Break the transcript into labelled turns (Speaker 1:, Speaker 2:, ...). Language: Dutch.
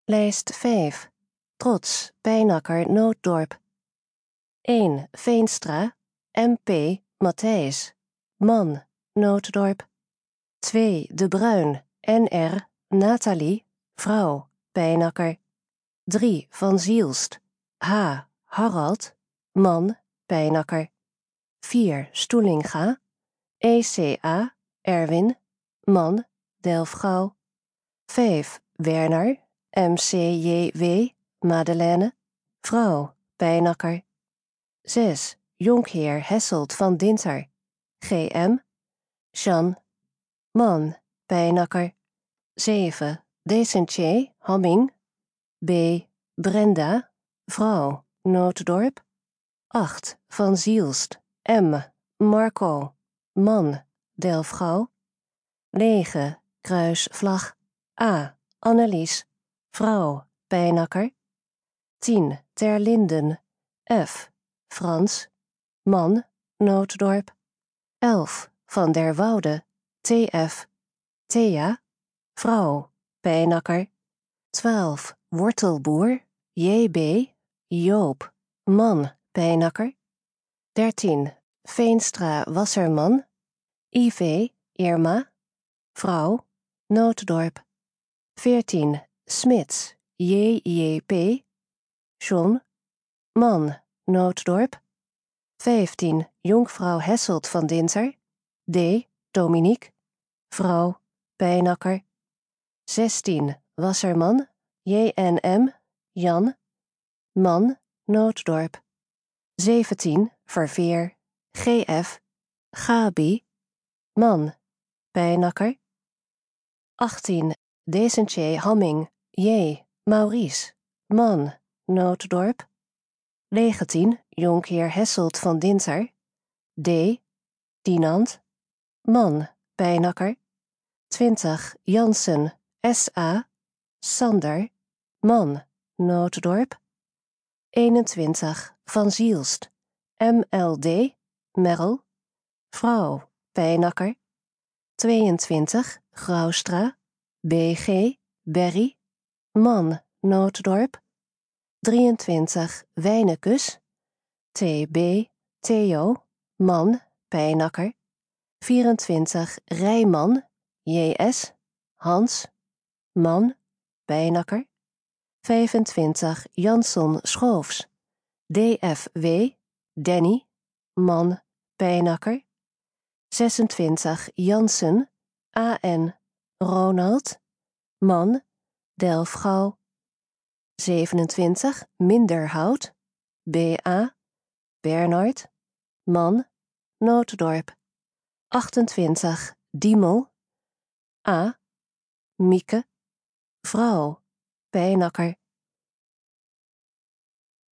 Speaker 1: Lijst 5. Trots, Pijnacker, Nooddorp. 1. Veenstra, MP, Matthijs. Man, Nooddorp. 2. De Bruin, NR, Nathalie, vrouw, Pijnacker. 3. Van Zielst, H. Harald, man, Pijnacker. 4. Stoelinga, ECA, Erwin, man, Delfgauw. 5. Werner, MCJW, Madeleine, vrouw, Pijnacker. 6. Jonkheer Hesselt van Dinter, GM, Jean, man, Pijnacker. 7. Decentier Hamming, B. Brenda, vrouw, Nooddorp. 8. Van Zielst, M. Marco, man, Delfgauw. 9. Kruisvlag, A. Annelies, vrouw, Pijnacker. 10. Terlinden, F. Frans, man, Nooddorp. 11. Van der Woude, TF, Thea, vrouw, Pijnacker. 12. Wortelboer, JB, Joop, man, Pijnacker. 13. Veenstra Wasserman, IV, Irma, vrouw, Nooddorp. 14. Smits, JJP, John, man, Nooddorp. 15. Jonkvrouw Hesselt van Dinter, D. Dominique, vrouw, Pijnacker. 16. Wasserman, JNM, Jan, man, Nooddorp. 17. Verveer, GF, Gabi, man, Pijnacker. 18. Decentier Hamming, J. Maurice, man, Nooddorp. 19. Jonkheer Hesselt van Dinter, D. Dinant, man, Pijnacker. 20. Jansen, S.A., Sander, man, Nooddorp. 21. Van Zielst, MLD, Merel, vrouw, Pijnacker. 22. Graustra, BG, Berry, man, Nooddorp. 23. Wijnekus, TB, Theo, man, Pijnacker. 24. Rijman, JS, Hans, man, Pijnacker. 25. Jansson Schoofs, DFW, Danny, man, Pijnacker. 26. Jansen, AN, Ronald, man, Delfgauw. 27. Minderhout, BA, Bernard, man, Nooddorp. 28. Diemel, A. Mieke, vrouw, Pijnacker.